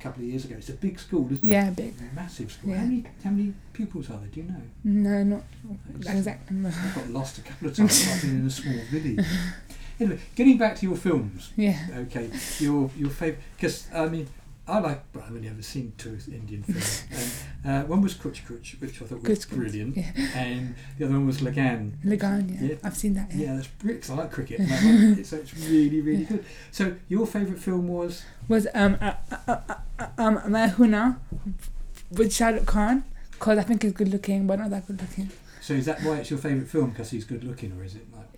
couple of years ago. It's a big school, isn't it? Yeah, big. Massive school. Yeah. How many pupils are there? Do you know? No, not exactly. I got lost a couple of times. I've been in a small village. Anyway, getting back to your films. Yeah. Okay, your favourite, because I mean, I've only ever seen two Indian films. And, one was Kuch Kuch, which I thought was brilliant, and the other one was Lagan. Lagan, yeah. I've seen that. Yeah, that's brilliant. I like cricket. And so it's really, really good. So your favourite film was Mahuna with Shah Rukh Khan, because I think he's good looking, but not that good looking. So is that why it's your favourite film, because he's good looking, or is it like?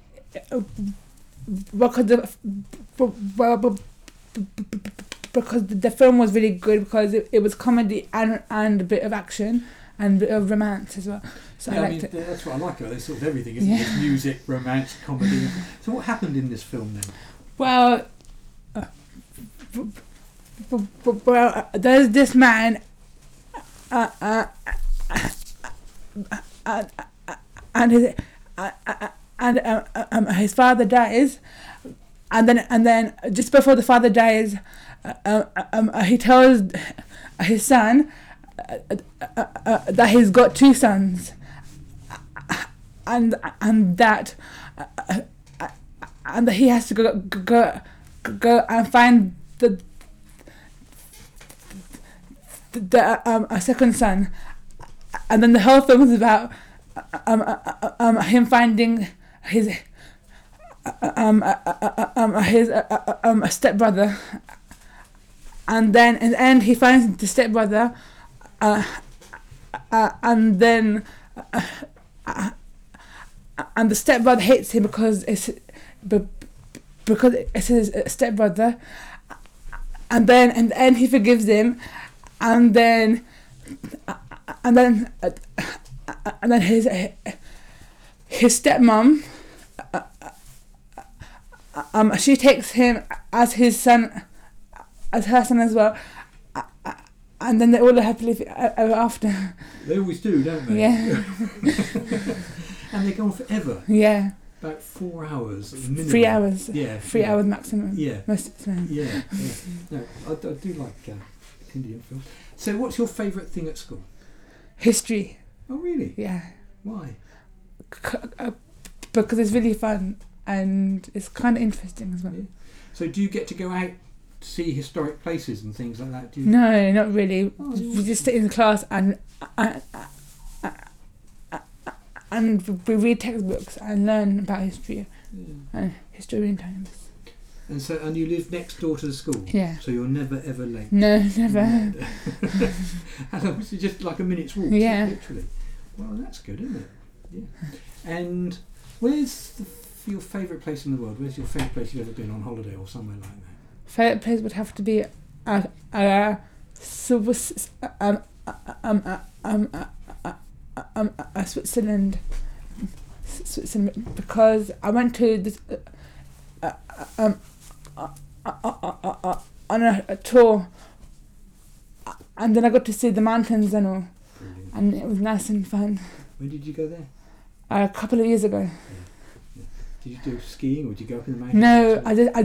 Because the film was really good, because it was comedy and a bit of action and a bit of romance as well. So yeah, I liked it. That's what I like about it. There's sort of everything, isn't it? There's music, romance, comedy. So what happened in this film then? Well, there's this man and his father dies, and then just before the father dies, he tells his son that he's got two sons, and that he has to go and find a second son, and then the whole film is about him finding his stepbrother, and then in the end he finds the stepbrother, and then and the stepbrother hates him because it's his stepbrother, and then in the end he forgives him, and then his stepmom, she takes him as his son, as her son as well, and then they all happily ever after. They always do, don't they? Yeah. And they go on forever. Yeah. About 4 hours minimum. 3 hours. Yeah. 3 hours maximum. Yeah. Most of the time. Yeah. No, I do like Indian films. So what's your favourite thing at school? History. Oh really? Yeah. Why? Because it's really fun and it's kind of interesting as well. Yeah. So do you get to go out to see historic places and things like that? No, not really. We just sit in the class and we read textbooks and learn about history and historian times. And you live next door to the school? Yeah. So you're never ever late? No, never. And it's just like a minute's walk, literally. Well, that's good, isn't it? Yeah. And where's your favourite place in the world? Where's your favourite place you've ever been on holiday or somewhere like that? Favourite place would have to be Switzerland, because I went to this on a tour, and then I got to see the mountains and all. Brilliant. And it was nice and fun. When did you go there? A couple of years ago. Yeah. Did you do skiing or did you go up in the mountains? No,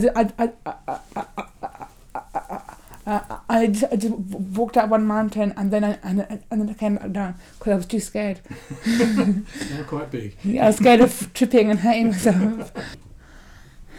I just walked up one mountain and then I came back down because I was too scared. They're quite big. Yeah, I was scared of tripping and hurting myself.